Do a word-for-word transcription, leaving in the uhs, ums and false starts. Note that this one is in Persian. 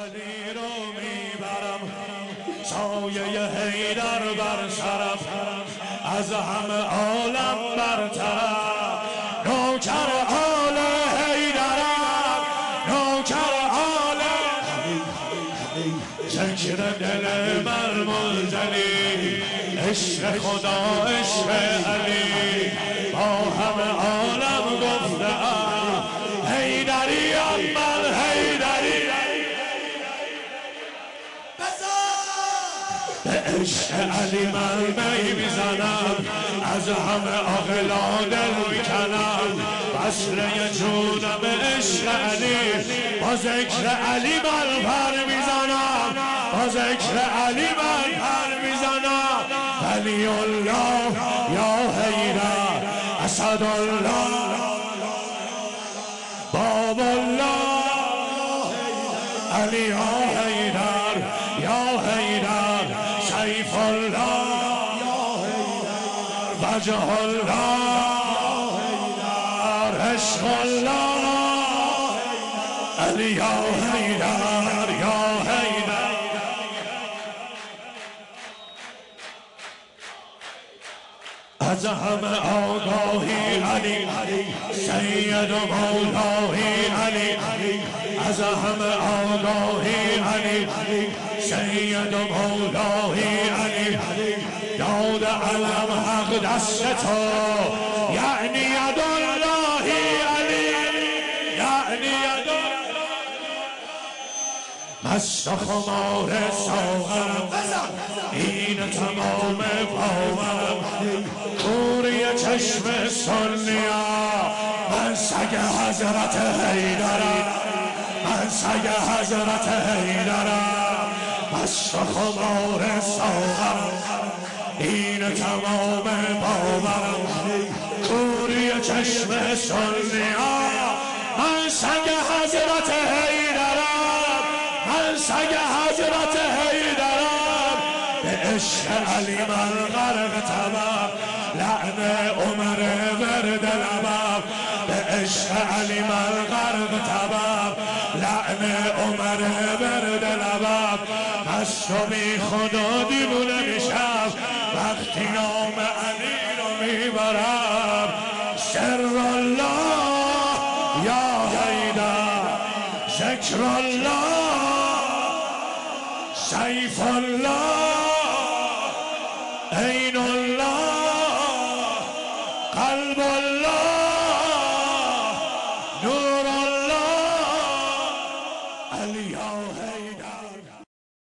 علی رو میبرم، سایه حیدر بر سرم، از همه عالم برترم، نوکر آل حیدرم، نوکر آل ذکر دل من منزلی، عشق خدا عشق علی، با همه عالم گفتم حیدریم من حیدری، به عشق علی من می میزنم، از همه عاقلان دل میکنم، وصله جونم عشق علی، با ذکر علی من پر میزنم، با ذکر علی من پر میزنم، ولی الله یا حیدر، اسد الله باب الله، علی یا حیدر یا حیدر، سیف الله وجه الله، عشق الله، علی یا حیدر یا حیدر. از همه آگاهی علی، سید و مولایی علی، از همه آگاهی علی، سید و مولایی علی، داد علم حق دست تو، یعنی ید اللهی علی، یعنی ید مست خمار ساغرم، این تمام باورم، کوری چشم سنیا، من سگ حضرت حیدرم، من سگ حضرت حیدرم، مست خمار ساغرم، این تمام باورم، کوری چشم سنیا، من سگ حضرت حیدرم، من سگ حضرت حیدرم، به عشق علی من غرق تبم، لعن عمر ورد لبم، به عشق علی من غرق تبم، لعن عمر ورد لبم، مست و بی خدا دیوونه میشم، وقتی نام علی رو میبرم، سر الله یا حیدر، ذکر الله، سیف الله، عین الله، قلب الله، نور الله، علی یا حیدر.